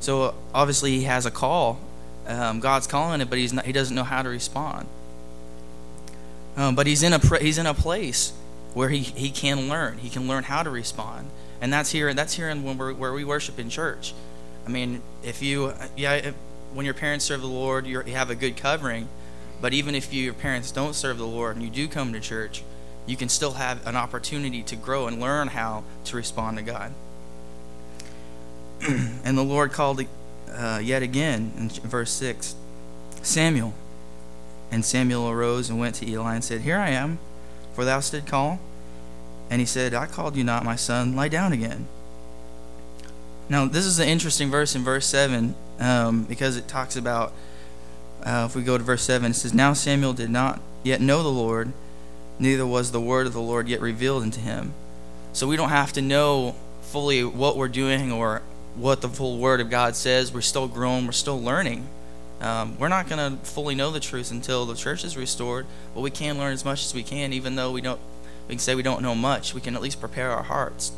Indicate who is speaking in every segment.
Speaker 1: So obviously he has a call. God's calling it, but he doesn't know how to respond. But he's in a place where he can learn. He can learn how to respond, and that's here in where we worship in church. I mean, when your parents serve the Lord, you have a good covering. But even if your parents don't serve the Lord and you do come to church, you can still have an opportunity to grow and learn how to respond to God. And the Lord called yet again in verse 6, Samuel. And Samuel arose and went to Eli and said, Here I am, for thou didst call. And he said, I called you not, my son, lie down again. Now, this is an interesting verse in verse 7 because it talks about, if we go to verse 7, it says, Now Samuel did not yet know the Lord, neither was the word of the Lord yet revealed unto him. So we don't have to know fully what we're doing or what the full word of God says. We're still growing. We're still learning. We're not going to fully know the truth until the church is restored, but we can learn as much as we can, even though we can say we don't know much. We can at least prepare our hearts.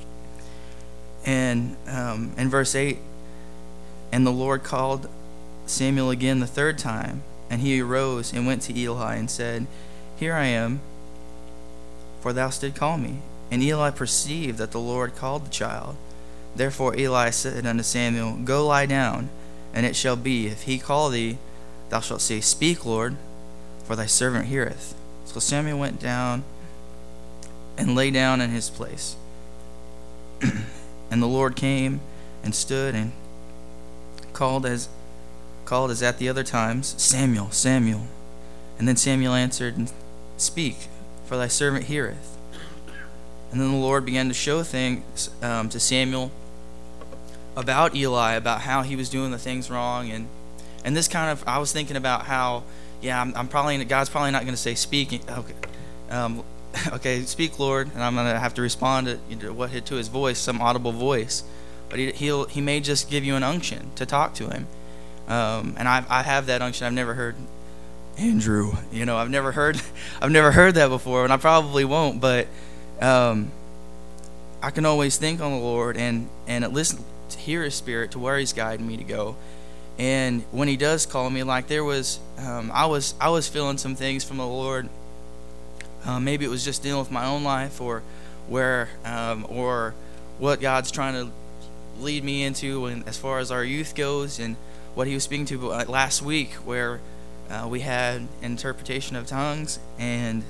Speaker 1: And in verse 8, and the Lord called Samuel again the third time, and he arose and went to Eli and said, Here I am, for thou didst call me. And Eli perceived that the Lord called the child. Therefore Eli said unto Samuel, Go lie down, and it shall be, if he call thee, thou shalt say, Speak, Lord, for thy servant heareth. So Samuel went down and lay down in his place. And the Lord came and stood and called as at the other times, Samuel, Samuel. And then Samuel answered, Speak, for thy servant heareth. And then the Lord began to show things to Samuel about Eli, about how he was doing the things wrong, and this kind of, I was thinking about how, God's probably not going to say speak, okay, speak, Lord, and I'm going to have to respond to his voice, some audible voice, but he may just give you an unction to talk to him, and I have that unction. I've never heard Andrew, I've never heard that before, and I probably won't, but I can always think on the Lord and listen to hear His Spirit to where He's guiding me to go. And when He does call me, like there was, I was feeling some things from the Lord. Maybe it was just dealing with my own life, or or what God's trying to lead me into, and as far as our youth goes, and what He was speaking to last week, where we had interpretation of tongues, and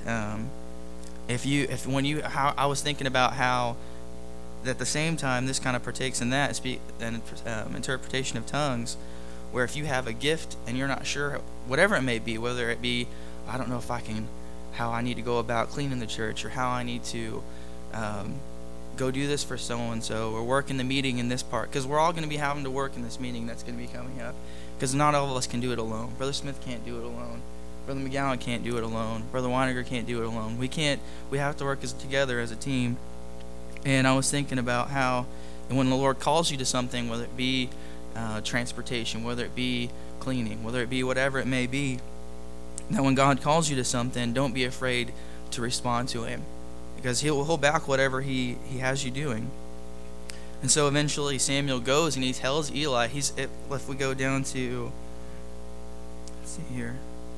Speaker 1: I was thinking about how at the same time this kind of partakes in that interpretation of tongues, where if you have a gift and you're not sure, whatever it may be, whether it be, I don't know how I need to go about cleaning the church, or how I need to go do this for so-and-so, or work in the meeting in this part, because we're all going to be having to work in this meeting that's going to be coming up, because not all of us can do it alone. Brother Smith can't do it alone. Brother McGowan can't do it alone. Brother Weiniger can't do it alone. We have to work together as a team. And I was thinking about how, and when the Lord calls you to something, whether it be transportation, whether it be cleaning, whether it be whatever it may be, that when God calls you to something, don't be afraid to respond to Him, because He'll hold back whatever He has you doing. And so eventually Samuel goes and he tells Eli, if we go down to, let's see here,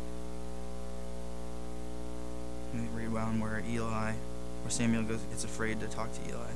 Speaker 1: let me read one where Samuel gets afraid to talk to Eli.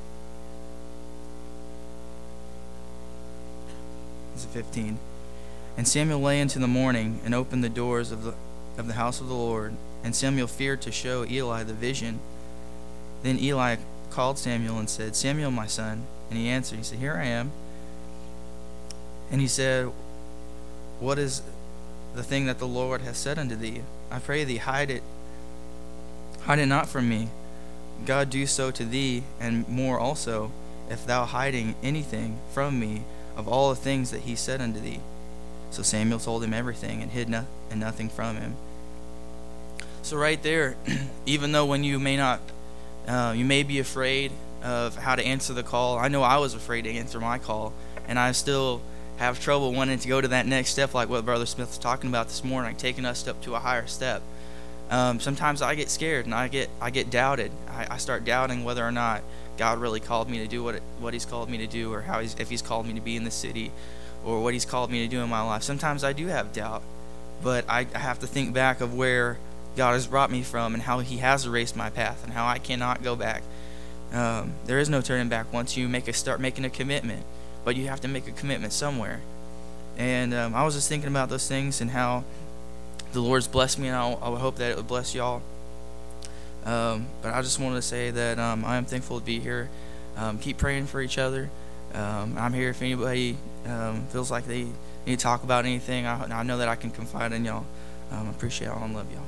Speaker 1: This is 15. And Samuel lay into the morning and opened the doors of the house of the Lord, and Samuel feared to show Eli the vision. Then Eli called Samuel and said, Samuel, my son. And he answered, he said, Here I am. And he said, What is the thing that the Lord has said unto thee? I pray thee, hide it not from me. God do so to thee, and more also, if thou hiding anything from me of all the things that he said unto thee. So Samuel told him everything, and hid nothing from him. So right there, even though when you may be afraid of how to answer the call. I know I was afraid to answer my call, and I still have trouble wanting to go to that next step, like what Brother Smith was talking about this morning, like taking us up to a higher step. Sometimes I get scared and I get doubted. I start doubting whether or not God really called me to do what He's called me to do, or if He's called me to be in the city, or what He's called me to do in my life. Sometimes I do have doubt, but I have to think back of where God has brought me from and how He has erased my path and how I cannot go back. There is no turning back once you start making a commitment, but you have to make a commitment somewhere. And I was just thinking about those things and how the Lord's blessed me, and I would hope that it would bless y'all. But I just wanted to say that I am thankful to be here. Keep praying for each other. I'm here if anybody feels like they need to talk about anything. I know that I can confide in y'all. I appreciate y'all and love y'all.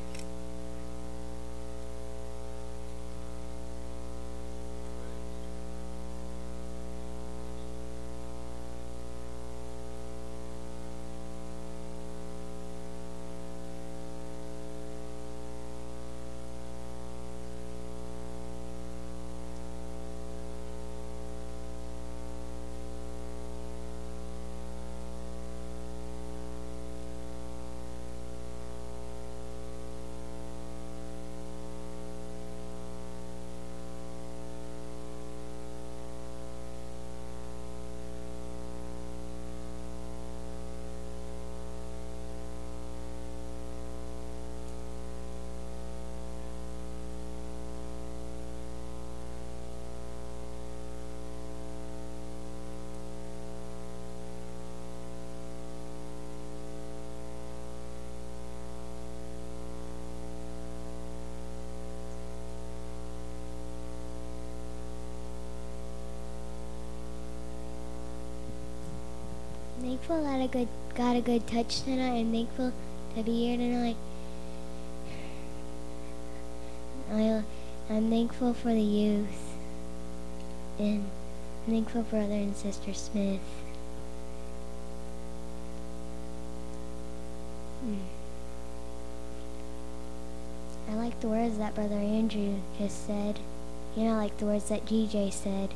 Speaker 2: Thankful that I got a good touch tonight. I'm thankful to be here tonight. I'm thankful for the youth, and I'm thankful for Brother and Sister Smith. I like the words that Brother Andrew just said. You know, I like the words that GJ said.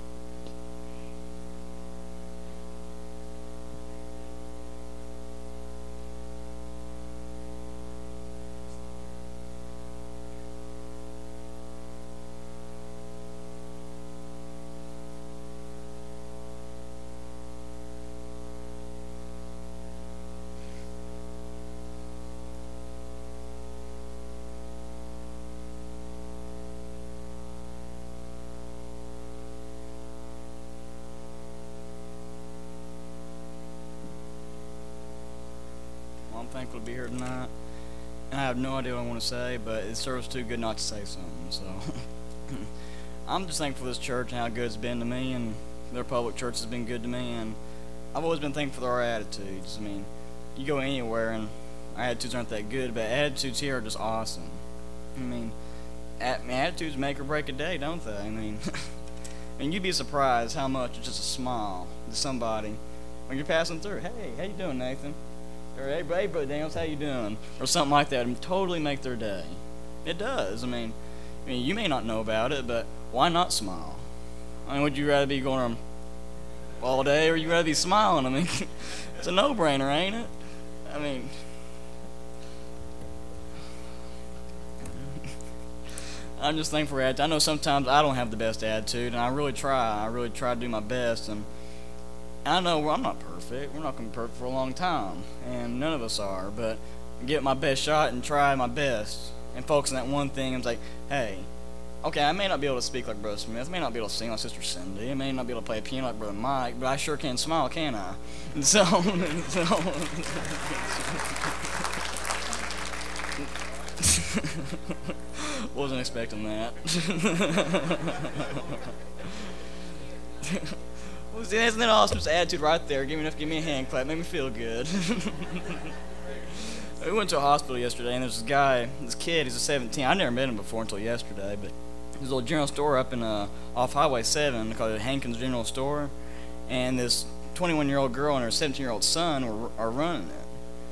Speaker 3: I'm thankful to be here tonight. And I have no idea what I want to say, but it serves too good not to say something. So I'm just thankful for this church and how good it's been to me, and their public church has been good to me. And I've always been thankful for our attitudes. I mean, you go anywhere and our attitudes aren't that good, but attitudes here are just awesome. I mean, attitudes make or break a day, don't they? I mean, and you'd be surprised how much it's just a smile to somebody when you're passing through. Hey, how you doing, Nathan? Or hey, Brother Daniels, how you doing? Or something like that, and totally make their day. It does. I mean, you may not know about it, but why not smile? I mean, would you rather be going all day, or would you rather be smiling? I mean, it's a no-brainer, ain't it? I mean, I'm just thankful for attitude. I know sometimes I don't have the best attitude, and I really try. I really try to do my best, and I know I'm not perfect. We're not going to be perfect for a long time, and none of us are, but I give it my best shot and try my best and focus on that one thing. And it's like, hey, okay, I may not be able to speak like Brother Smith. I may not be able to sing like Sister Cindy. I may not be able to play a piano like Brother Mike, but I sure can smile, can I? And so wasn't expecting that. Well, see, isn't that awesome? Just attitude right there. Give me a hand clap. Make me feel good. We went to a hospital yesterday, and there's this kid. He's a 17. I never met him before until yesterday, but there's a little general store up in off Highway 7 called Hankins General Store, and this 21-year-old girl and her 17-year-old son are running it.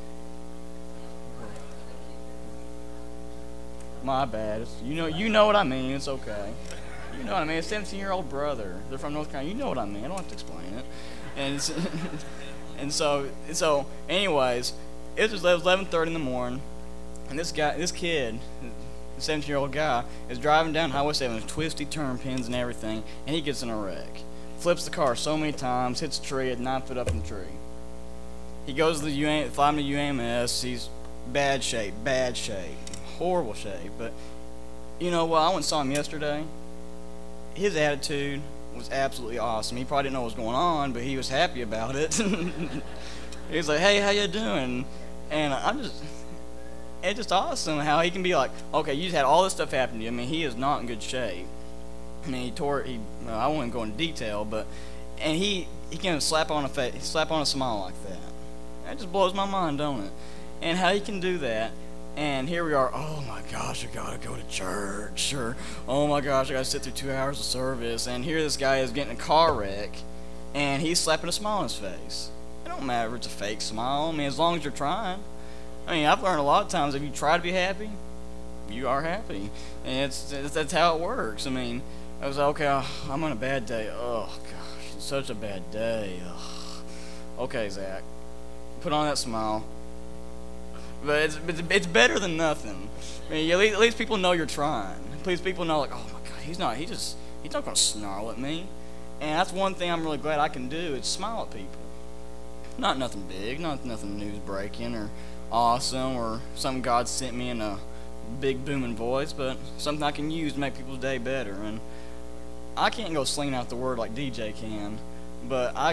Speaker 3: My bad. You know what I mean. It's okay. You know what I mean. A 17-year-old brother. They're from North Carolina. You know what I mean. I don't have to explain it. And so anyways, it was 11:30 in the morning, and this kid, the 17-year-old guy, is driving down Highway 7 with twisty turn pins and everything, and he gets in a wreck. Flips the car so many times, hits a tree at 9 foot up in the tree. he goes to the fly him to UAMS. He's bad shape, horrible shape. But you know what? I went and saw him yesterday. His attitude was absolutely awesome. He probably didn't know what was going on, but he was happy about it. He was like, "Hey, how you doing?" And it's just awesome how he can be like, "Okay, you just had all this stuff happen to you." I mean, he is not in good shape. I mean, I won't go into detail, but he can slap on a smile like that. That just blows my mind, don't it? And how he can do that. And here we are, oh my gosh, I gotta go to church, or oh my gosh, I gotta sit through 2 hours of service, and here this guy is getting a car wreck, and he's slapping a smile on his face. It don't matter if it's a fake smile, I mean, as long as you're trying. I mean, I've learned a lot of times, if you try to be happy, you are happy, and that's how it works. I mean, I was like, okay, I'm on a bad day, oh gosh, it's such a bad day, ugh. Okay, Zach, put on that smile. But it's better than nothing. I mean, at least people know you're trying. At least people know, like, oh my God, he's not gonna snarl at me. And that's one thing I'm really glad I can do is smile at people. Not nothing big, not nothing news breaking or awesome or something God sent me in a big booming voice, but something I can use to make people's day better. And I can't go slinging out the word like DJ can, but I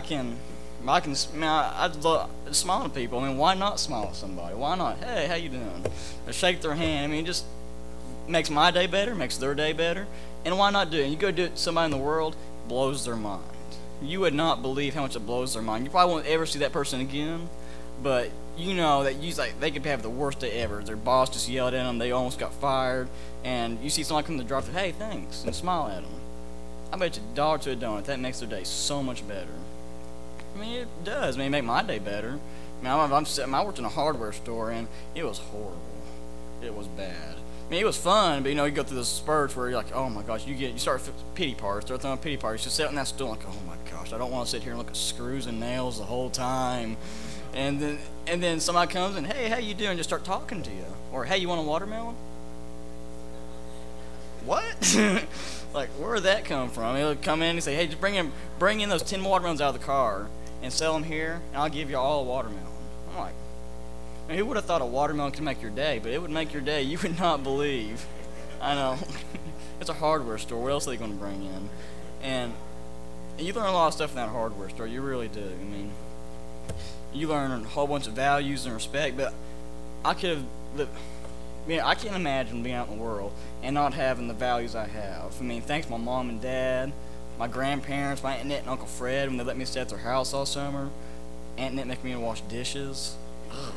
Speaker 3: love smiling at people. I mean, why not smile at somebody? Why not? Hey, how you doing? Or shake their hand. I mean, it just makes my day better, makes their day better. And why not do it? You go do it to somebody in the world, blows their mind. You would not believe how much it blows their mind. You probably won't ever see that person again, but you know that they could have the worst day ever. Their boss just yelled at them, they almost got fired, and you see someone come to the drive-thru, hey, thanks, and smile at them. I bet you $1 to a donut, that makes their day so much better. I mean, it does. I mean, it make my day better. I mean, I worked in a hardware store, and it was horrible. It was bad. I mean, it was fun, but, you go through those spurts where you're like, oh, my gosh, you start pity parties. Start throwing pity parties. You sit on that stool like, oh, my gosh, I don't want to sit here and look at screws and nails the whole time. And then somebody comes and, hey, how you doing? Just start talking to you. Or, hey, you want a watermelon? What? Like, where did that come from? He'll come in and say, hey, just bring in those 10 watermelons out of the car and sell them here, and I'll give you all a watermelon. I'm like, I mean, who would have thought a watermelon could make your day? But it would make your day. You would not believe. I know. It's a hardware store. What else are they going to bring in? And you learn a lot of stuff in that hardware store. You really do. I mean, you learn a whole bunch of values and respect. But I could have lived. I can't imagine being out in the world and not having the values I have. I mean, thanks to my mom and dad, my grandparents, my Aunt Annette and Uncle Fred, when they let me stay at their house all summer. Aunt Annette making me wash dishes. Ugh.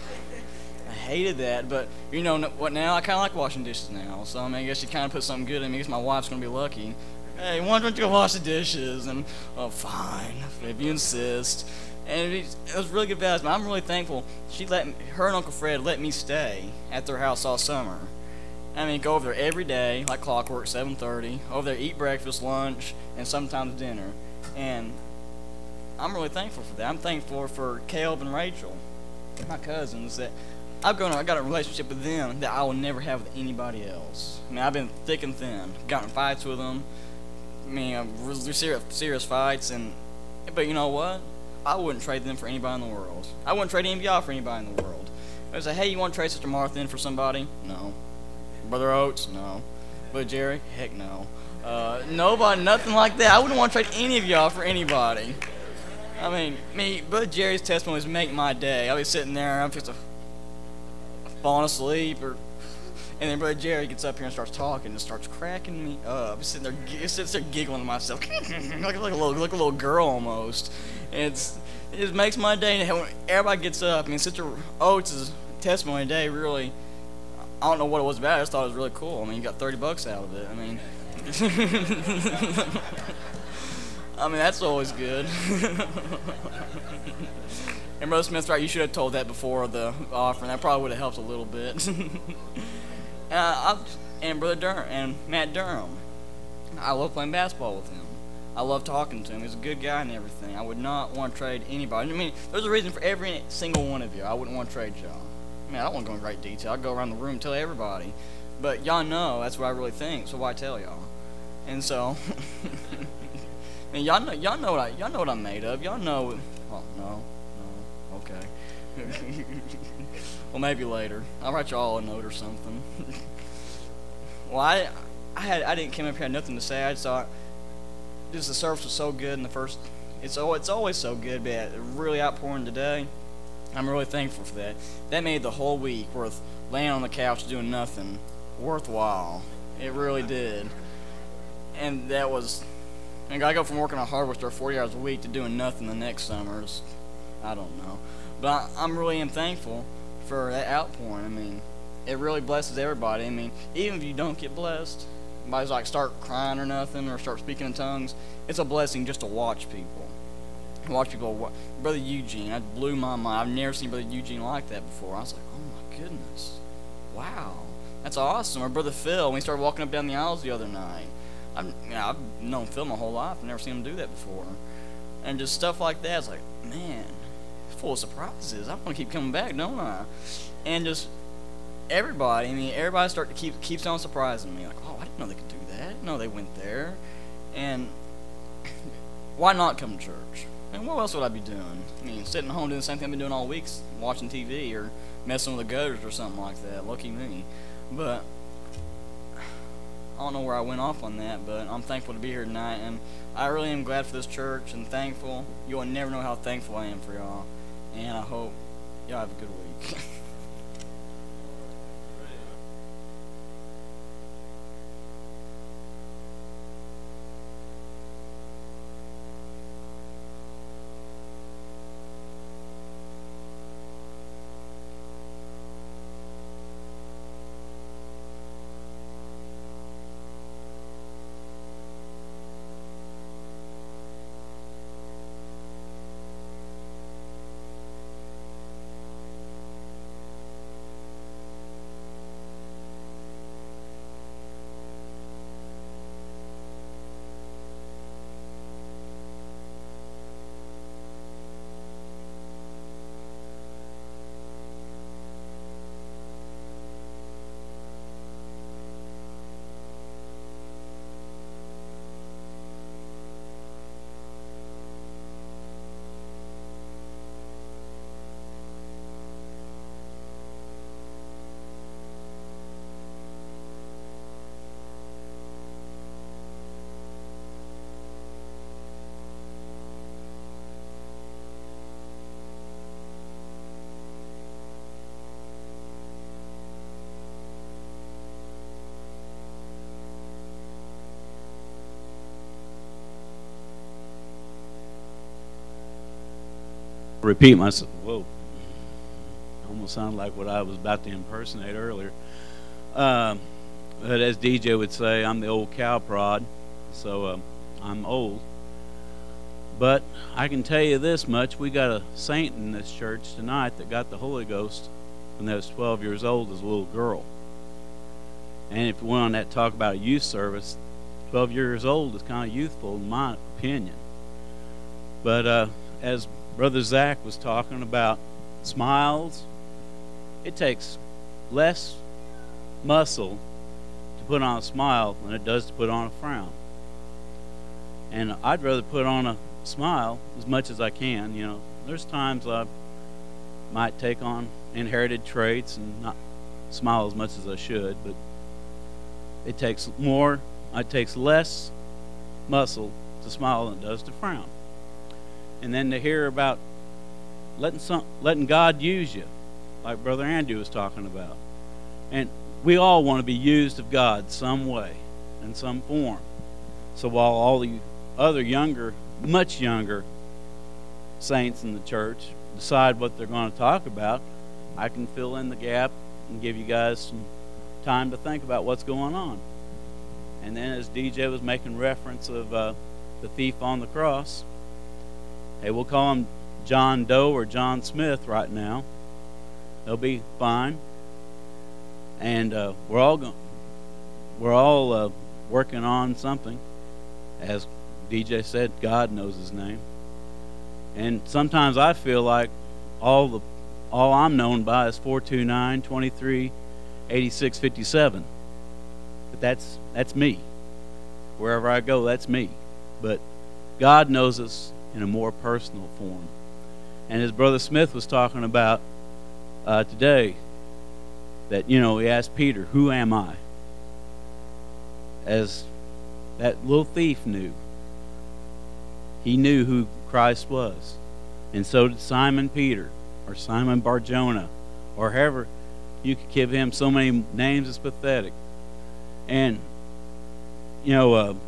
Speaker 3: I hated that, but you know what now? I kind of like washing dishes now. So, I mean, I guess you kind of put something good in me. I guess my wife's going to be lucky. Hey, why don't you go wash the dishes? And, oh, fine, if you insist. And it was really good values. I'm really thankful her and Uncle Fred let me stay at their house all summer. I mean, go over there every day, like clockwork, 7:30. Over there, eat breakfast, lunch, and sometimes dinner. And I'm really thankful for that. I'm thankful for Caleb and Rachel, my cousins, that I got a relationship with them that I will never have with anybody else. I mean, I've been thick and thin. Gotten in fights with them. I mean, really serious fights. But you know what? I wouldn't trade them for anybody in the world. I wouldn't trade any of y'all for anybody in the world. I would say, hey, you want to trade Sister Martha in for somebody? No. Brother Oates? No. Brother Jerry? Heck no. Nobody, nothing like that. I wouldn't want to trade any of y'all for anybody. I mean, Brother Jerry's testimonies make my day. I'll be sitting there, I'm just falling asleep, and then Brother Jerry gets up here and starts talking and starts cracking me up. I'm sitting there giggling to myself, like a little girl almost. And it just makes my day. And when everybody gets up, I mean, Sister Oates' testimony today really, I don't know what it was about. I just thought it was really cool. I mean, you got $30 out of it. I mean, that's always good. And Brother Smith's right, you should have told that before the offering. That probably would have helped a little bit. And Brother Durham, and Matt Durham, I love playing basketball with him. I love talking to him. He's a good guy and everything. I would not want to trade anybody. I mean, there's a reason for every single one of you. I wouldn't want to trade y'all. I mean, I don't want to go in great detail. I'd go around the room and tell everybody. But y'all know that's what I really think, so why tell y'all? And so, I mean, y'all know what I'm made of. Y'all know. Oh, no, okay. Well, maybe later. I'll write you all a note or something. Well, I didn't come up here, had nothing to say. I just thought just the service was so good in the first. It's always so good, but really outpouring today. I'm really thankful for that. That made the whole week worth laying on the couch doing nothing worthwhile. It really did. And that was. And I go from working on hardware store 40 hours a week to doing nothing the next summer. I don't know. But I'm really am thankful for that outpouring. I mean, it really blesses everybody. I mean, even if you don't get blessed, nobody's like start crying or nothing or start speaking in tongues, it's a blessing just to watch people. Watch people. Brother Eugene, that blew my mind. I've never seen Brother Eugene like that before. I was like, oh my goodness. Wow. That's awesome. Or Brother Phil, when he started walking up down the aisles the other night. I've known Phil my whole life. I've never seen him do that before. And just stuff like that. It's like, man, full of surprises. I want to keep coming back, don't I? And just everybody, everybody keeps on surprising me. Like, oh, I didn't know they could do that. I didn't know they went there. And why not come to church? And what else would I be doing? Sitting home doing the same thing I've been doing all week, watching TV or messing with the gutters or something like that. Lucky me. But I don't know where I went off on that, but I'm thankful to be here tonight, and I really am glad for this church and thankful. You'll never know how thankful I am for y'all, and I hope y'all have a good week.
Speaker 4: Repeat myself. Whoa. Almost sounded like what I was about to impersonate earlier. But as DJ would say, I'm the old cow prod, so I'm old. But I can tell you this much: we got a saint in this church tonight that got the Holy Ghost when they was 12 years old as a little girl. And if you want to talk about a youth service, 12 years old is kind of youthful in my opinion. But as Brother Zach was talking about smiles, it takes less muscle to put on a smile than it does to put on a frown. And I'd rather put on a smile as much as I can. There's times I might take on inherited traits and not smile as much as I should, but it takes less muscle to smile than it does to frown. And then to hear about letting God use you, like Brother Andrew was talking about. And we all want to be used of God some way, in some form. So while all the other much younger saints in the church decide what they're going to talk about, I can fill in the gap and give you guys some time to think about what's going on. And then as DJ was making reference of the thief on the cross, hey, we'll call him John Doe or John Smith right now. They'll be fine. And we're all working on something. As DJ said, God knows his name. And sometimes I feel like all I'm known by is 429 23 86 57. But that's me. Wherever I go, that's me. But God knows us in a more personal form. And as Brother Smith was talking about today that, you know, he asked Peter, "Who am I?" As that little thief knew. He knew who Christ was. And so did Simon Peter, or Simon Bar-Jonah, or however you could give him so many names, it's pathetic. And, you know,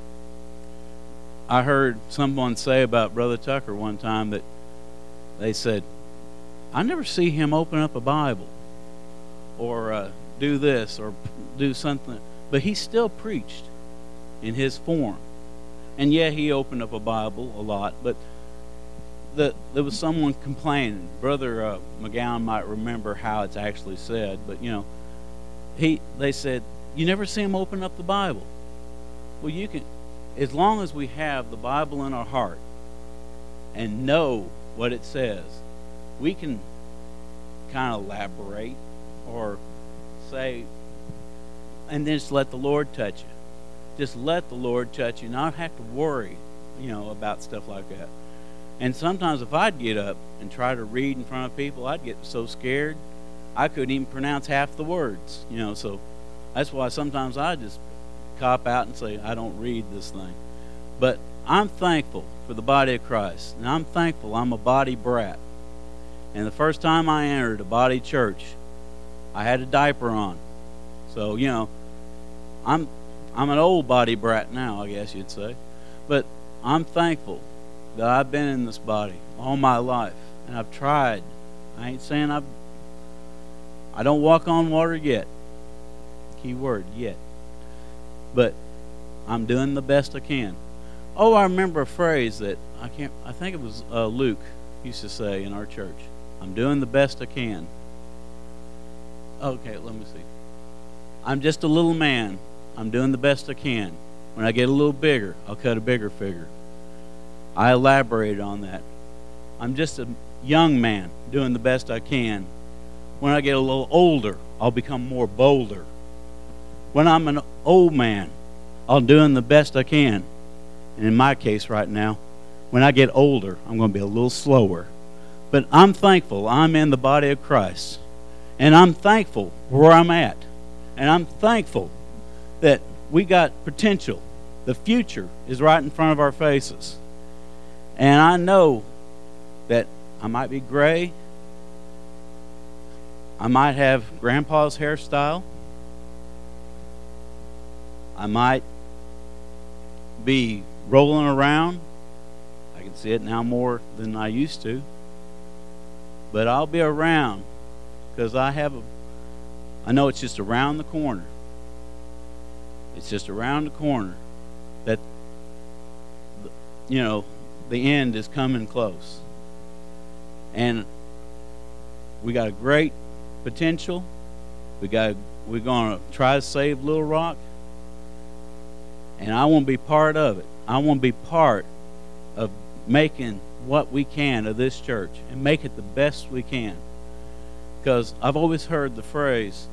Speaker 4: I heard someone say about Brother Tucker one time that they said, "I never see him open up a Bible or do this or do something." But he still preached in his form. And yeah, he opened up a Bible a lot, but there was someone complaining. Brother McGowan might remember how it's actually said, but, you know, they said, "You never see him open up the Bible." Well, you can, as long as we have the Bible in our heart and know what it says, we can kind of elaborate or say, and then just let the Lord touch you. Just let the Lord touch you, not have to worry, you know, about stuff like that. And sometimes if I'd get up and try to read in front of people, I'd get so scared I couldn't even pronounce half the words, you know. So that's why sometimes I just cop out and say, "I don't read this thing." But I'm thankful for the body of Christ, and I'm thankful I'm a body brat. And the first time I entered a body church, I had a diaper on. So, you know, I'm an old body brat now, I guess you'd say. But I'm thankful that I've been in this body all my life, and I've tried. I ain't saying I don't walk on water yet. Key word, yet. But I'm doing the best I can. Oh, I remember a phrase that I think it was Luke used to say in our church. "I'm doing the best I can." Okay, let me see. "I'm just a little man. I'm doing the best I can. When I get a little bigger, I'll cut a bigger figure." I elaborated on that. "I'm just a young man doing the best I can. When I get a little older, I'll become more bolder. When I'm an old man, I'm doing the best I can." And in my case right now, when I get older, I'm going to be a little slower. But I'm thankful I'm in the body of Christ. And I'm thankful where I'm at. And I'm thankful that we got potential. The future is right in front of our faces. And I know that I might be gray. I might have Grandpa's hairstyle. I might be rolling around. I can see it now more than I used to. But I'll be around because I know it's just around the corner. It's just around the corner that, you know, the end is coming close. And we got a great potential. We're going to try to save Little Rock. And I want to be part of it. I want to be part of making what we can of this church and make it the best we can. Because I've always heard the phrase,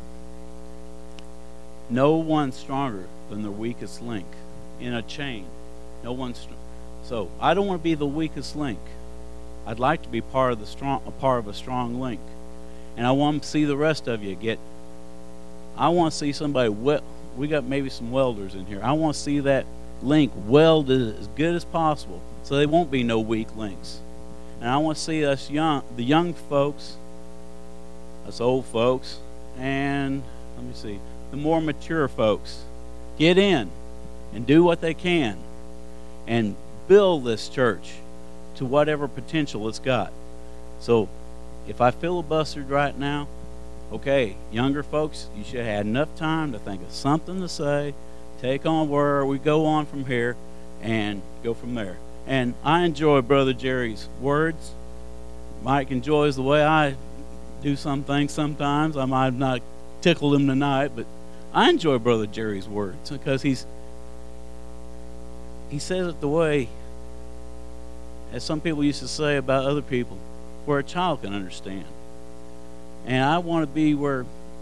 Speaker 4: "No one's stronger than the weakest link in a chain." No one's so I don't want to be the weakest link. I'd like to be part of a strong link. And I want to see the rest of you I want to see somebody we got maybe some welders in here. I want to see that link welded as good as possible so there won't be no weak links. And I want to see us the young folks, us old folks, and let me see, the more mature folks get in and do what they can and build this church to whatever potential it's got. So if I filibustered right now, okay, younger folks, you should have had enough time to think of something to say, take on where we go on from here, and go from there. And I enjoy Brother Jerry's words. Mike enjoys the way I do some things sometimes. I might have not tickled him tonight, but I enjoy Brother Jerry's words because he says it the way, as some people used to say about other people, where a child can understand. And I want to be where,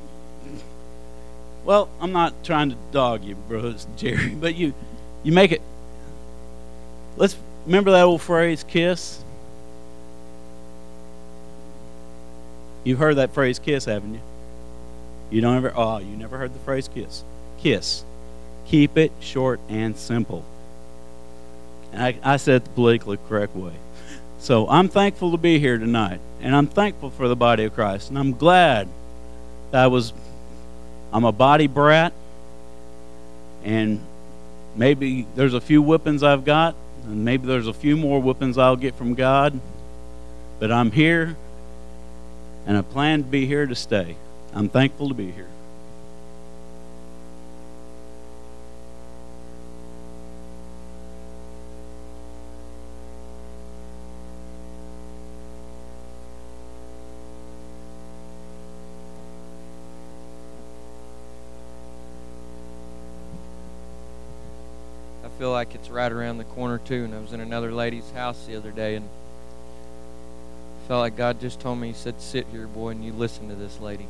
Speaker 4: well, I'm not trying to dog you, Brother Jerry, but you make it. Let's remember that old phrase, KISS. You've heard that phrase kiss, haven't you? You never heard the phrase kiss. Kiss. Keep it short and simple. And I said it the politically correct way. So I'm thankful to be here tonight. And I'm thankful for the body of Christ. And I'm glad that I'm a body brat. And maybe there's a few whippings I've got. And maybe there's a few more whippings I'll get from God. But I'm here. And I plan to be here to stay. I'm thankful to be here.
Speaker 5: I feel like it's right around the corner too, and I was in another lady's house the other day, and I felt like God just told me, He said, sit here, boy, and you listen to this lady.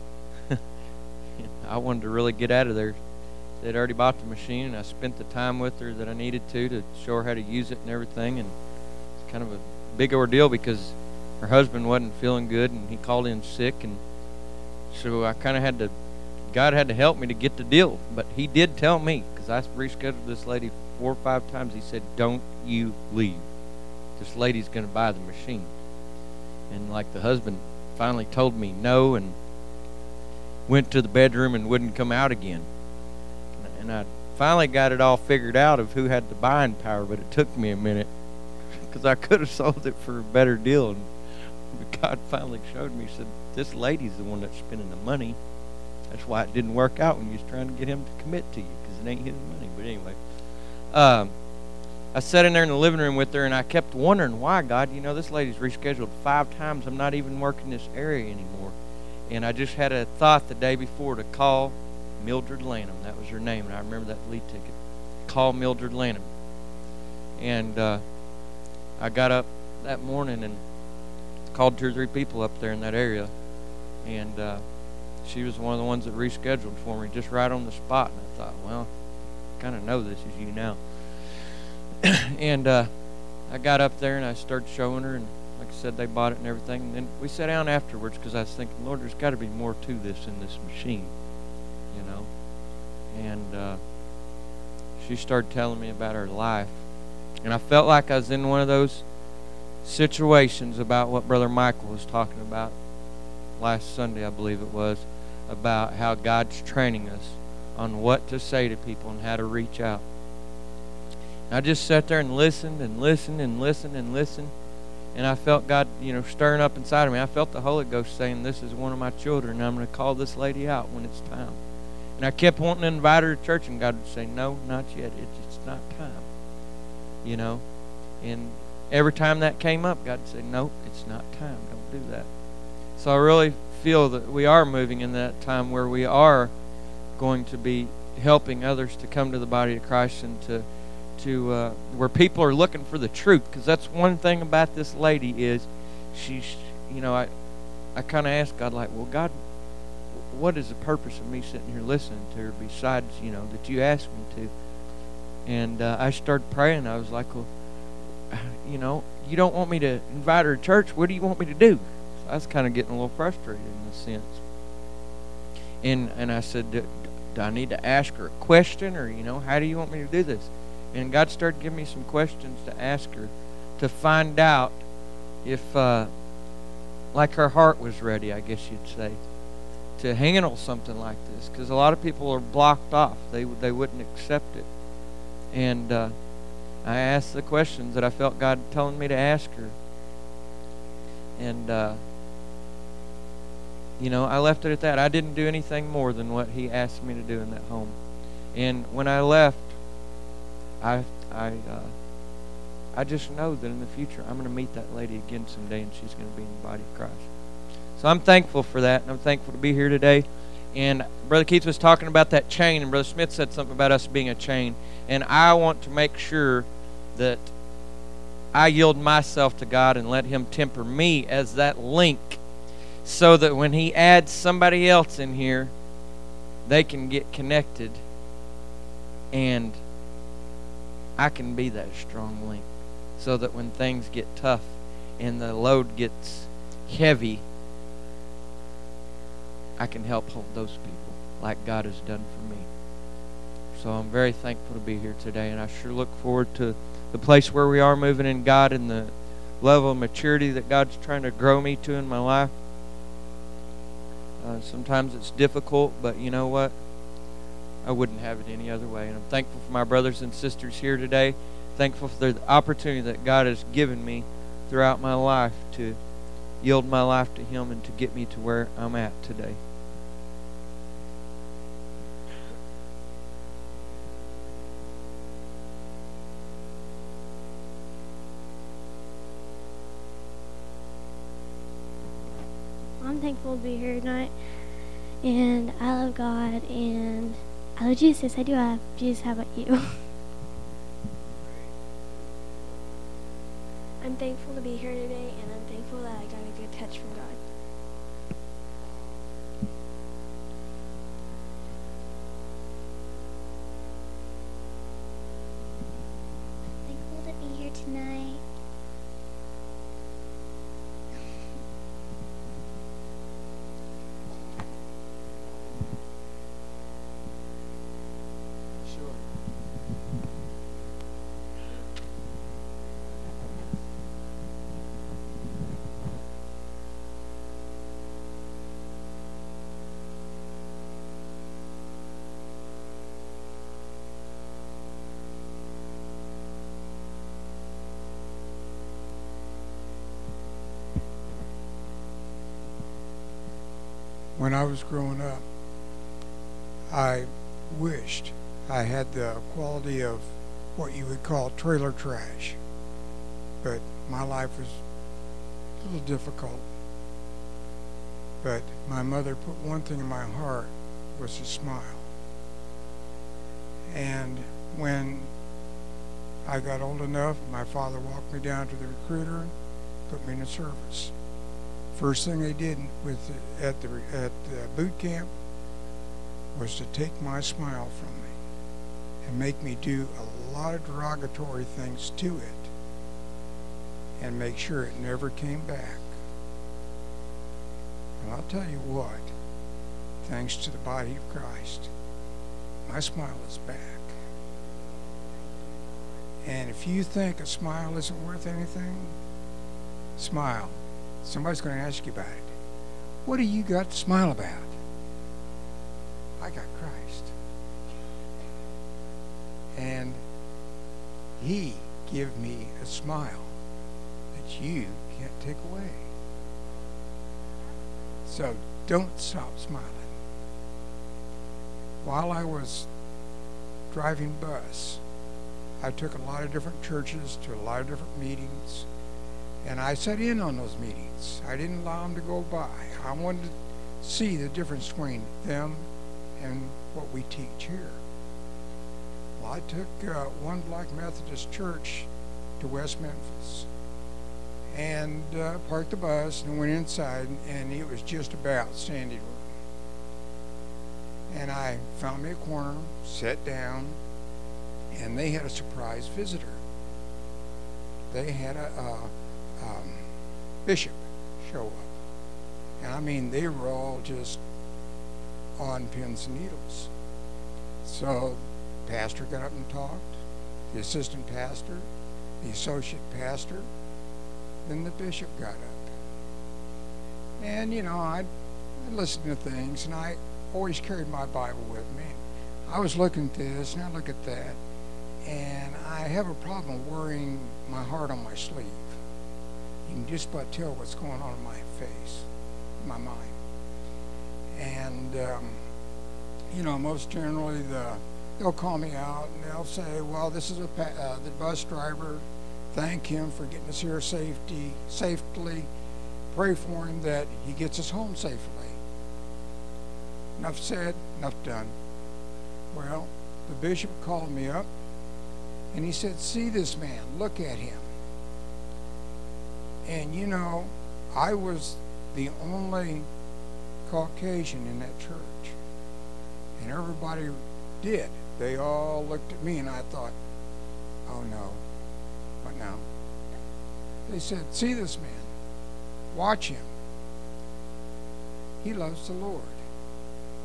Speaker 5: I wanted to really get out of there. They'd already bought the machine, and I spent the time with her that I needed to show her how to use it and everything, and it's kind of a big ordeal because her husband wasn't feeling good, and he called in sick, and so I kind of God had to help me to get the deal. But He did tell me, because I rescheduled this lady 4 or 5 times, He said, don't you leave. This lady's going to buy the machine. And like the husband finally told me no and went to the bedroom and wouldn't come out again. And I finally got it all figured out of who had the buying power, but it took me a minute because I could have sold it for a better deal. And God finally showed me, said, this lady's the one that's spending the money. That's why it didn't work out when you was trying to get him to commit to you, because it ain't his money. But anyway, I sat in there in the living room with her, and I kept wondering, why, God? This lady's rescheduled 5 times. I'm not even working this area anymore. And I just had a thought the day before to call Mildred Lanham. That was her name, and I remember that lead ticket. Call Mildred Lanham. And I got up that morning and called 2 or 3 people up there in that area. And she was one of the ones that rescheduled for me just right on the spot. And I thought, well, I kind of know this is you now. And I got up there and I started showing her, and like I said, they bought it and everything. And then we sat down afterwards because I was thinking, Lord, there's got to be more to this in this machine, And she started telling me about her life. And I felt like I was in one of those situations about what Brother Michael was talking about last Sunday, I believe it was, about how God's training us on what to say to people and how to reach out. I just sat there and listened and listened and listened and listened, and I felt God, stirring up inside of me. I felt the Holy Ghost saying, this is one of my children, and I'm going to call this lady out when it's time. And I kept wanting to invite her to church, and God would say, no, not yet. It's not time. And every time that came up, God would say, no, it's not time. Don't do that. So I really feel that we are moving in that time where we are going to be helping others to come to the body of Christ, and to where people are looking for the truth. Because that's one thing about this lady is she's, I kind of asked God, like, well, God, what is the purpose of me sitting here listening to her besides, that you asked me to? And I started praying. I was like, well, you don't want me to invite her to church. What do you want me to do? So I was kind of getting a little frustrated in a sense. And I said, do I need to ask her a question, or, how do you want me to do this? And God started giving me some questions to ask her to find out if, like, her heart was ready, I guess you'd say, to handle something like this. Because a lot of people are blocked off. They wouldn't accept it. And I asked the questions that I felt God telling me to ask her. And, I left it at that. I didn't do anything more than what He asked me to do in that home. And when I left, I just know that in the future I'm going to meet that lady again someday, and she's going to be in the body of Christ. So I'm thankful for that, and I'm thankful to be here today. And Brother Keith was talking about that chain, and Brother Smith said something about us being a chain. And I want to make sure that I yield myself to God and let Him temper me as that link, so that when He adds somebody else in here, they can get connected, and I can be that strong link, so that when things get tough and the load gets heavy, I can help hold those people like God has done for me. So I'm very thankful to be here today, and I sure look forward to the place where we are moving in God and the level of maturity that God's trying to grow me to in my life. Sometimes it's difficult, but you know what? I wouldn't have it any other way. And I'm thankful for my brothers and sisters here today. Thankful for the opportunity that God has given me throughout my life to yield my life to Him and to get me to where I'm at today.
Speaker 2: I'm thankful to be here tonight, and I love God, and I love Jesus. I do have Jesus. How about you?
Speaker 6: I'm thankful to be here today, and I'm thankful that I got a good touch from God.
Speaker 2: Thankful to be here tonight.
Speaker 7: When I was growing up, I wished I had the quality of what you would call trailer trash. But my life was a little difficult. But my mother put one thing in my heart, was to smile. And when I got old enough, my father walked me down to the recruiter and put me in the service. First thing they did at the boot camp was to take my smile from me and make me do a lot of derogatory things to it and make sure it never came back. And I'll tell you what, thanks to the body of Christ, my smile is back. And if you think a smile isn't worth anything, smile. Somebody's going to ask you about it. What do you got to smile about? I got Christ. And He gave me a smile that you can't take away. So don't stop smiling. While I was driving bus, I took a lot of different churches to a lot of different meetings. And I sat in on those meetings. I didn't allow them to go by. I wanted to see the difference between them and what we teach here. Well, I took one Black Methodist church to West Memphis and parked the bus and went inside, and it was just about standing room. And I found me a corner, sat down, and they had a surprise visitor. They had a bishop show up. And I mean, they were all just on pins and needles. So the pastor got up and talked, the assistant pastor, the associate pastor, then the bishop got up. And, you know, I listened to things, and I always carried my Bible with me. I was looking at this, and I look at that, and I have a problem wearing my heart on my sleeve. You can just about tell what's going on in my face, in my mind. And, you know, most generally they'll call me out and they'll say, well, this is the bus driver. Thank him for getting us here safely. Pray for him that he gets us home safely. Enough said, enough done. Well, the bishop called me up and he said, see this man, look at him. And you know, I was the only Caucasian in that church. And everybody did. They all looked at me and I thought, oh no, what now? They said, see this man, watch him. He loves the Lord.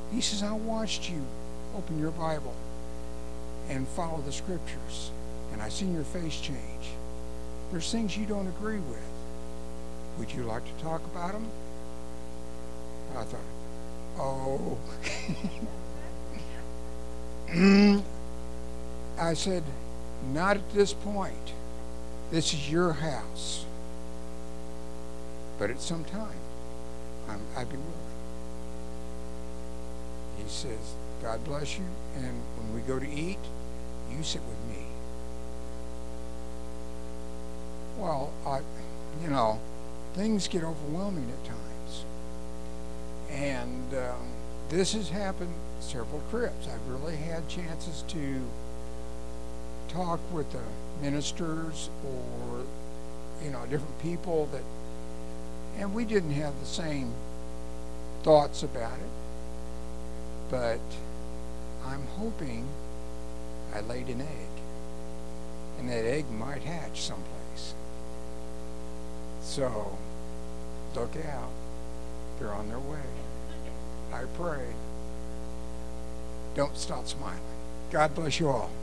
Speaker 7: He says, I watched you open your Bible and follow the scriptures, and I seen your face change. There's things you don't agree with. Would you like to talk about them? I thought, oh. I said, not at this point. This is your house. But at some time, I'd be willing. He says, God bless you, and when we go to eat, you sit with me. Well, things get overwhelming at times. And this has happened several trips. I've really had chances to talk with the ministers or, different people and we didn't have the same thoughts about it. But I'm hoping I laid an egg, and that egg might hatch someplace. So, look out. They're on their way. I pray. Don't stop smiling. God bless you all.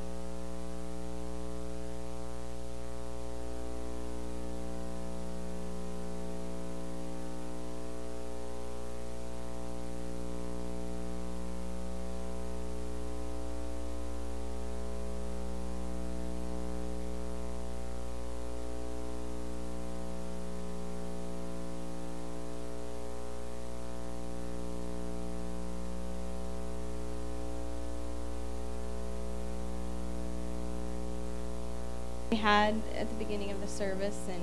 Speaker 8: We had at the beginning of the service, and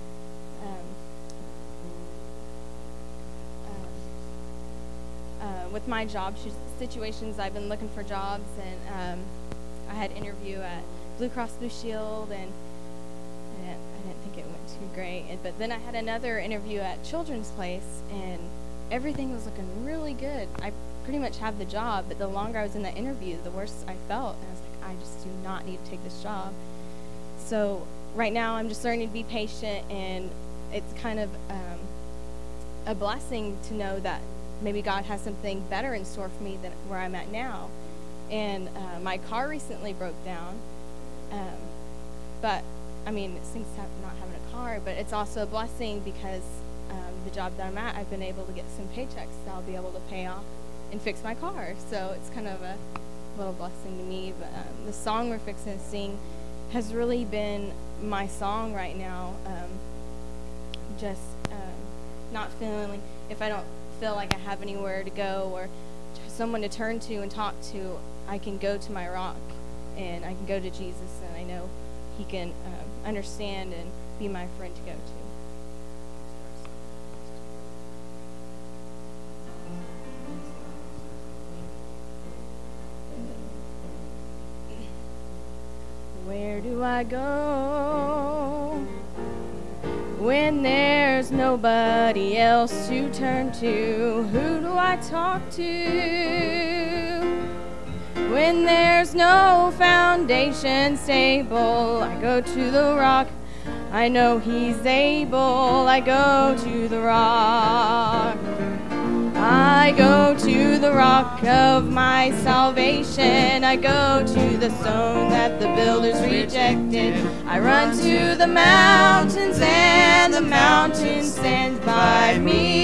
Speaker 8: with my job situations, I've been looking for jobs, and I had an interview at Blue Cross Blue Shield, and I didn't think it went too great. But then I had another interview at Children's Place, and everything was looking really good. I pretty much have the job, but the longer I was in that interview, the worse I felt, and I was like, I just do not need to take this job. So right now I'm just learning to be patient, and it's kind of a blessing to know that maybe God has something better in store for me than where I'm at now. And my car recently broke down, but I mean, it stinks not having a car, but it's also a blessing because the job that I'm at, I've been able to get some paychecks that I'll be able to pay off and fix my car. So it's kind of a little blessing to me. But the song we're fixing to sing has really been my song right now. Just not feeling, if I don't feel like I have anywhere to go or someone to turn to and talk to, I can go to my rock, and I can go to Jesus, and I know he can understand and be my friend to go to. Where do I go when there's nobody else to turn to? Who do I talk to when there's no foundation stable? I go to the rock, I know he's able. I go to the rock, I go to the rock of my salvation. I go to the stone that the builders rejected. I run to the mountains, and the mountain stands by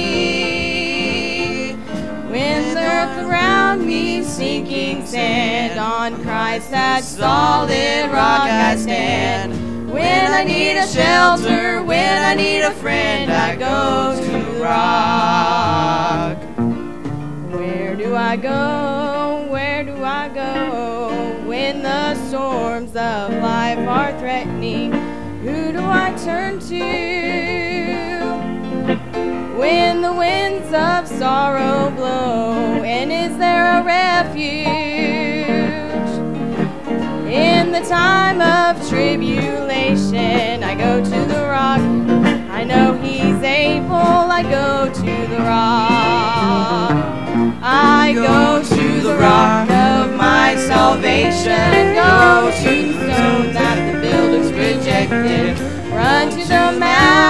Speaker 8: me. When the earth around me is sinking sand, on Christ that solid rock I stand. When I need a shelter, when I need a friend, I go to the rock. Where do I go? Where do I go when the storms of life are threatening? Who do I turn to when the winds of sorrow blow? And is there a refuge in the time of tribulation? I go to the rock, I know he's able. I go to the rock, I go to the rock of my salvation. Go to the stone that the builders rejected. Run to the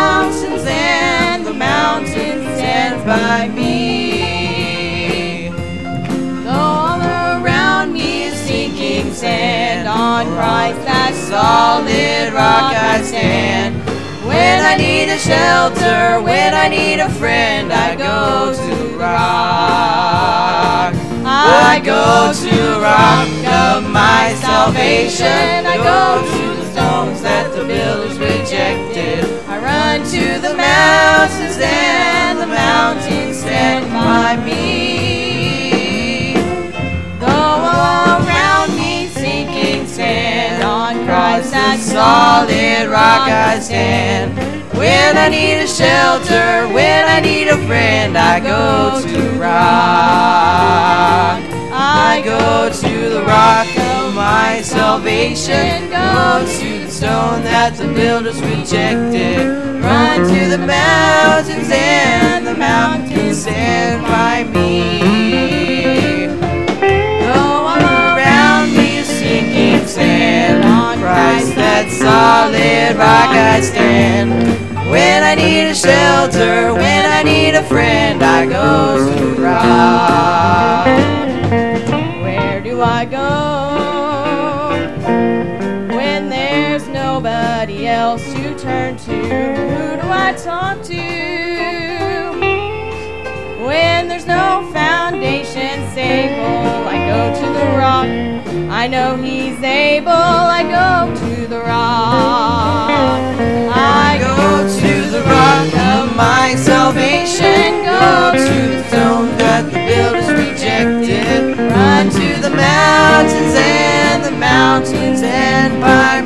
Speaker 8: mountains, and the mountain stands by me.
Speaker 9: On Christ, that solid rock I stand. When I need a shelter, when I need a friend, I go to the rock. I go to the rock of my salvation. I go to the stones that the builders rejected. I run to the mountains and the mountains stand by me. Though all around me sinking sand, on Christ that solid rock I stand. When I need a shelter, when I need a friend, I go to the rock. I go to the rock of my salvation. Go to the stone that the builders rejected. Run to the mountains and the mountains stand by me. Though all around me is sinking sand, on Christ that solid rock I stand. When I need a shelter, when I need a friend, I go to the rock. Where do I go when there's nobody else to turn to? Who do I talk to when there's no foundation stable? I go to the rock. I know He's able. I go to the rock. I go to the rock of my salvation. Go to the stone that the builders rejected. Run to the mountains and the mountains stand by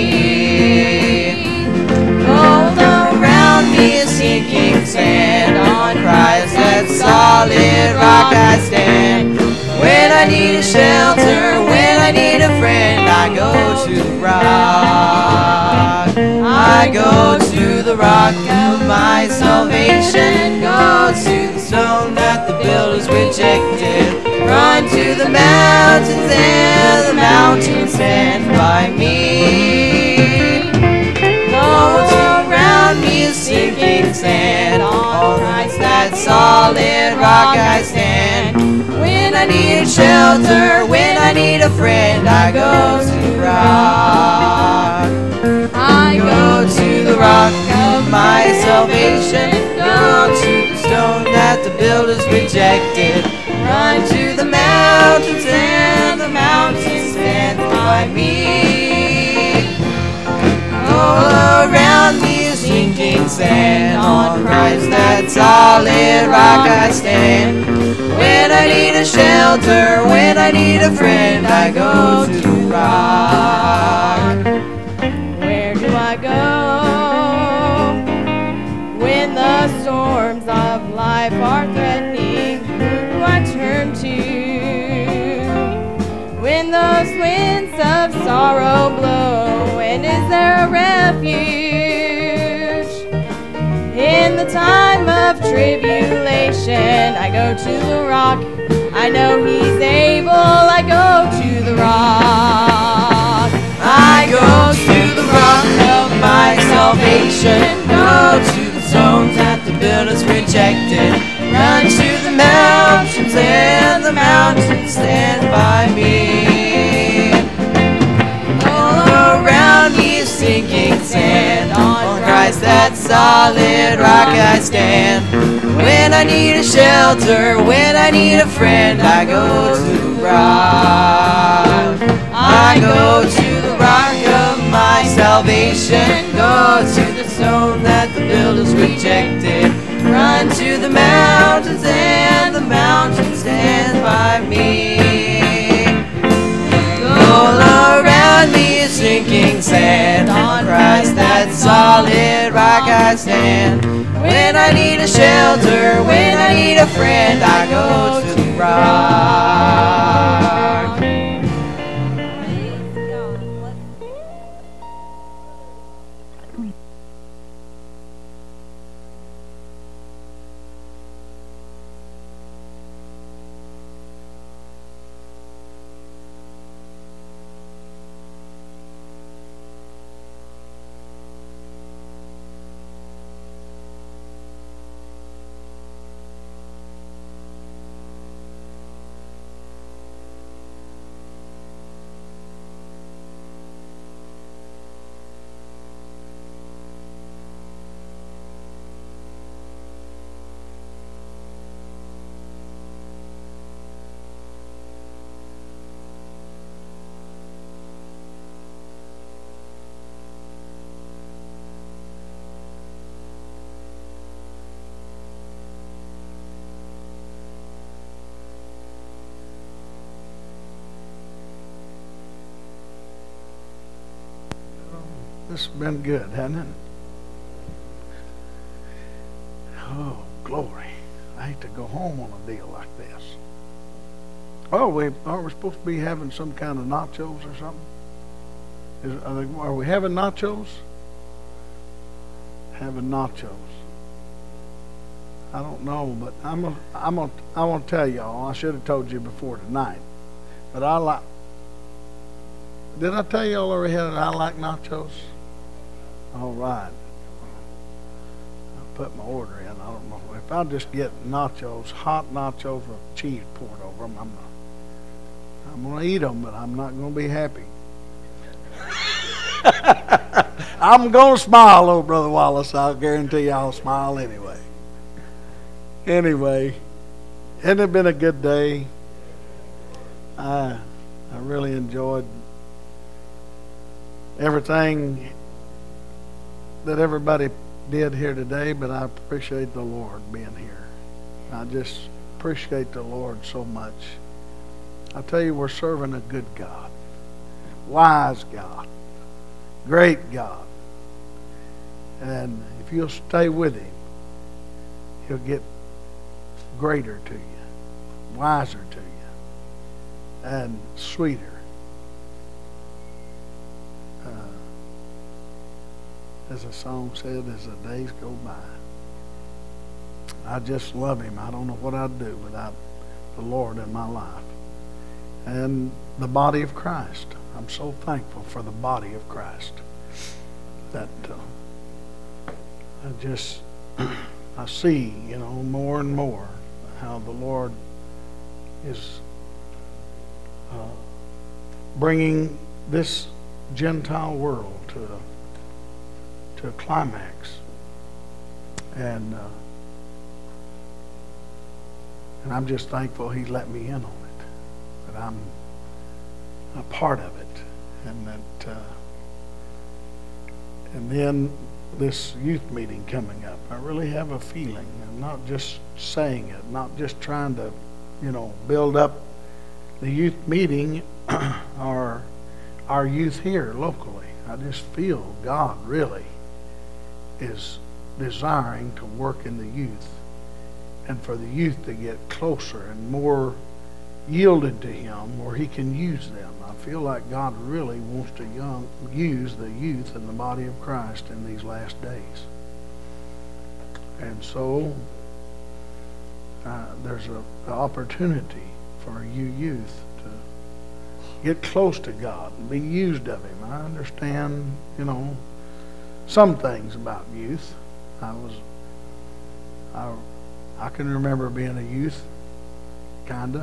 Speaker 9: me. All around me is sinking sand. On Christ that solid rock I stand. When I need a shelter, when I need a friend, I go to the rock. I go to the rock of my salvation. Go to the stone that the builders rejected. Run to the mountains and the mountains stand by me. All around me is sinking sand. On Christ that solid rock I stand. When I need a shelter, when I need a friend, I go to the rock. I go to the rock of my salvation. Go to the stone that the builders rejected. Run to the mountains and the mountains stand by me. All around me is sinking sand. On Christ that solid rock I stand. When I need a shelter, when I need a friend, I go to the rock. Where do I go when the storms of life are threatening? Who do I turn to when those winds of sorrow blow? And is there a refuge in the time of tribulation? I go to the rock. I know He's able. I go to the rock. I go to the rock of my salvation. Go to the stones that the builders rejected. Run to the mountains and the mountains stand by me. All around me is sinking sand. On Christ that solid rock I stand. When I need a shelter, when I need a friend, I go to the rock. I go to the rock of my salvation. Go to the stone that the builders rejected. Run to the mountains and the mountains stand by me. All around me is sinking sand. On Christ that solid rock I stand. When I need a shelter, when I need a friend, I go to the rock.
Speaker 10: This has been good, hasn't it? Oh, glory. I hate to go home on a deal like this. Oh, aren't we supposed to be having some kind of nachos or something? Are we having nachos? Having nachos. I don't know, but I want to tell y'all. I should have told you before tonight, but I like. Did I tell y'all already that I like nachos? All right. I put my order in. I don't know if I just get nachos, hot nachos with cheese poured over them. I'm gonna eat them, but I'm not gonna be happy. I'm gonna smile, oh Brother Wallace. I'll guarantee you I'll smile anyway. Anyway, hasn't it been a good day? I really enjoyed everything that everybody did here today, but I appreciate the Lord being here. I just appreciate the Lord so much. I tell you, we're serving a good God, wise God, great God. And if you'll stay with Him, He'll get greater to you, wiser to you, and sweeter. As the song said, as the days go by. I just love Him. I don't know what I'd do without the Lord in my life. And the body of Christ. I'm so thankful for the body of Christ. That I see, more and more how the Lord is bringing this Gentile world to a climax, and I'm just thankful He let me in on it, that I'm a part of it, and that and then this youth meeting coming up, I really have a feeling, I'm not just saying it, not just trying to build up the youth meeting or our youth here locally. I just feel God really is desiring to work in the youth, and for the youth to get closer and more yielded to Him where He can use them. I feel like God really wants to use the youth in the body of Christ in these last days. And so there's an opportunity for you youth to get close to God and be used of Him. I understand, some things about youth. I can remember being a youth, kinda.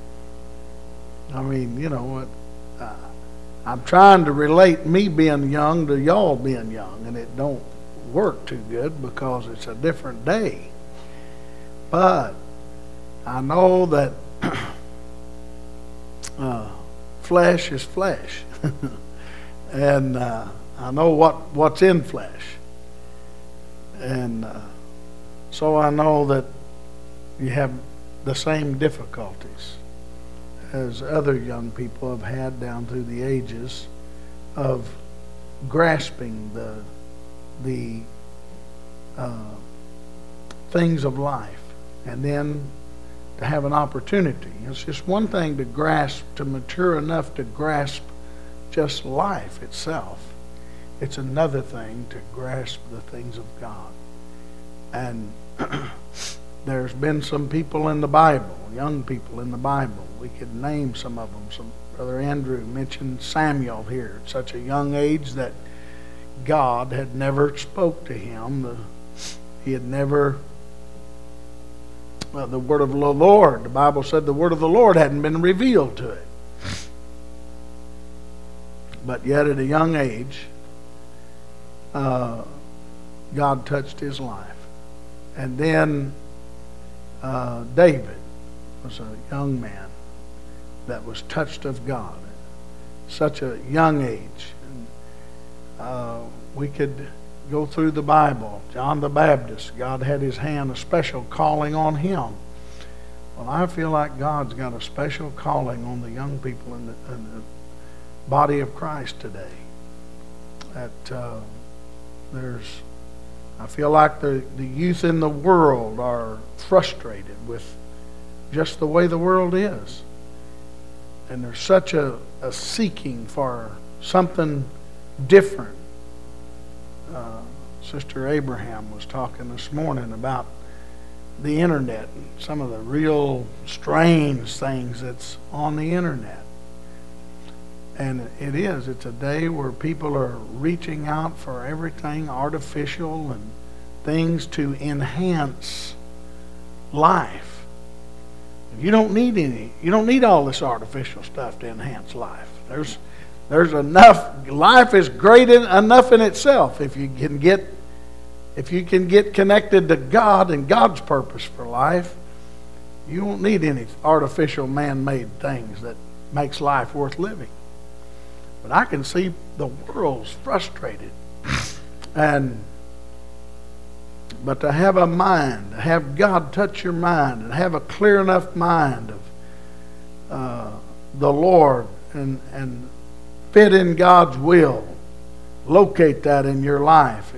Speaker 10: I mean, I'm trying to relate me being young to y'all being young, and it don't work too good because it's a different day. But I know that flesh is flesh, and I know what's in flesh, and so I know that you have the same difficulties as other young people have had down through the ages of grasping the things of life, and then to have an opportunity. It's just one thing to grasp, to mature enough to grasp just life itself. It's another thing to grasp the things of God. And there's been some people in the Bible, young people in the Bible. We could name some of them. Brother Andrew mentioned Samuel here at such a young age that God had never spoke to him. He had never, the word of the Lord, the Bible said the word of the Lord hadn't been revealed to it. But yet at a young age, God touched his life. And then David was a young man that was touched of God at such a young age. And, we could go through the Bible. John the Baptist, God had his hand, a special calling on him. Well, I feel like God's got a special calling on the young people in the body of Christ today. that I feel like the youth in the world are frustrated with just the way the world is. And there's such a seeking for something different. Sister Abraham was talking this morning about the internet and some of the real strange things that's on the internet. And it's a day where people are reaching out for everything artificial and things to enhance life. You don't need all this artificial stuff to enhance life. There's enough. Life is great enough in itself if you can get connected to God and God's purpose for life. You won't need any artificial man-made things that makes life worth living. But I can see the world's frustrated. But to have a mind, to have God touch your mind and have a clear enough mind of the Lord and fit in God's will, locate that in your life.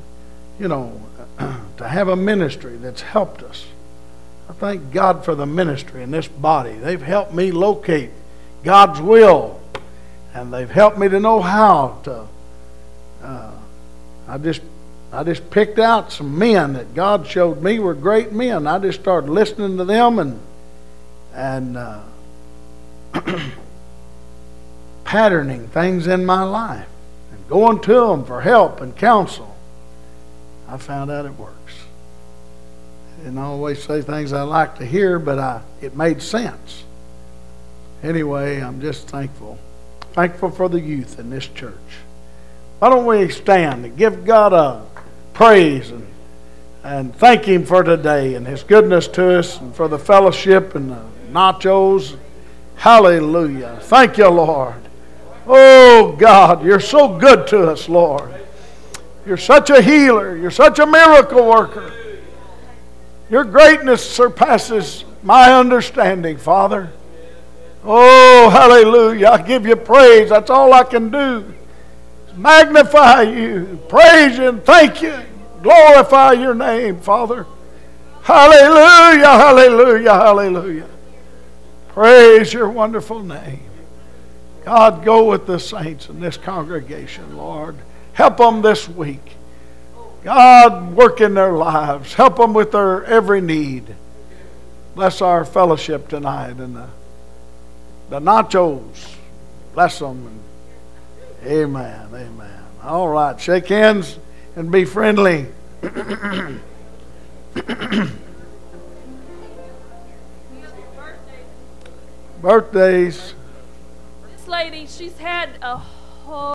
Speaker 10: To have a ministry that's helped us. I thank God for the ministry in this body. They've helped me locate God's will, and they've helped me to know how to. I just picked out some men that God showed me were great men. I just started listening to them and patterning things in my life and going to them for help and counsel. I found out it works. I didn't always say things I like to hear, but it made sense. Anyway, I'm just thankful for the youth in this church. Why don't we stand and give God a praise and thank Him for today and His goodness to us and for the fellowship and the nachos. Hallelujah. Thank you, Lord. Oh, God, You're so good to us, Lord. You're such a healer. You're such a miracle worker. Your greatness surpasses my understanding, Father. Oh, hallelujah. I give You praise. That's all I can do. Magnify You, praise You, and thank You. Glorify Your name, Father. Hallelujah, hallelujah, hallelujah. Praise Your wonderful name. God, go with the saints in this congregation, Lord. Help them this week. God, work in their lives. Help them with their every need. Bless our fellowship tonight and the nachos. Bless them. Amen. Amen. All right. Shake hands and be friendly. Birthdays.
Speaker 11: This lady, she's had a whole